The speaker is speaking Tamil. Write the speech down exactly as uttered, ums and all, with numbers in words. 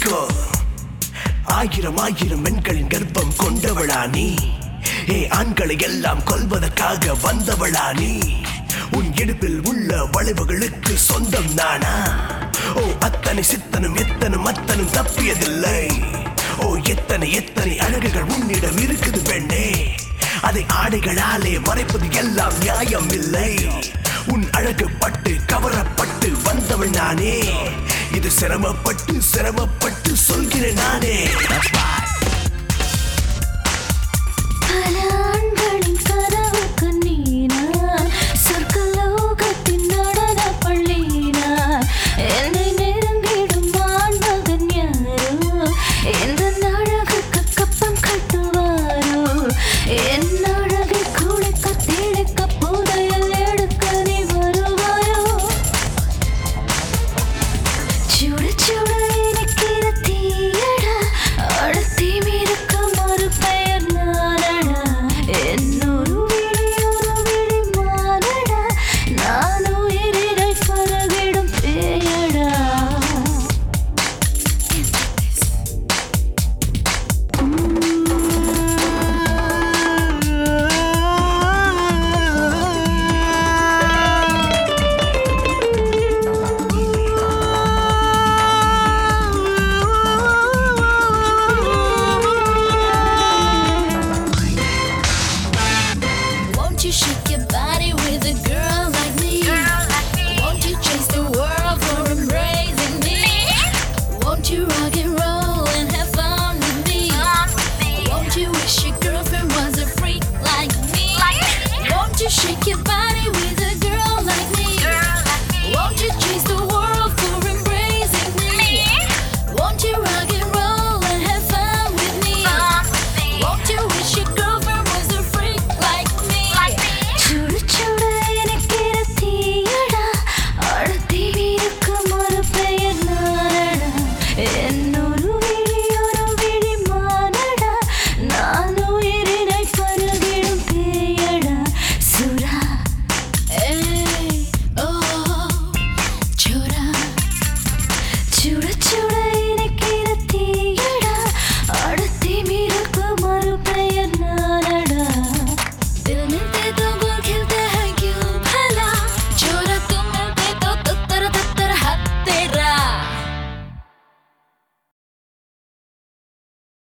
தெரிஞ்சுக்கோ ஆயிரம் ஆயிரம் பெண்களின் கர்ப்பம் கொண்டவளா நீ ஏ ஆண்களை எல்லாம் கொல்வதற்காக வந்தவளா நீ உன் இடுப்பில் உள்ள வளைவுகளுக்கு சொந்தம் நானா ஓ அத்தனை சித்தனும் எத்தனும் அத்தனும் தப்பியதில்லை ஓ எத்தனை எத்தனை அழகுகள் உன்னிடம் இருக்குது பெண்ணே அதை ஆடைகளாலே மறைப்பது எல்லாம் நியாயம் இல்லை உன் அழகு பட்டு கவரப்பட்டு வந்தவள் நானே இது சிரமப்பட்டு சிரமப்பட்டு சொல்கிறேன் நானே பல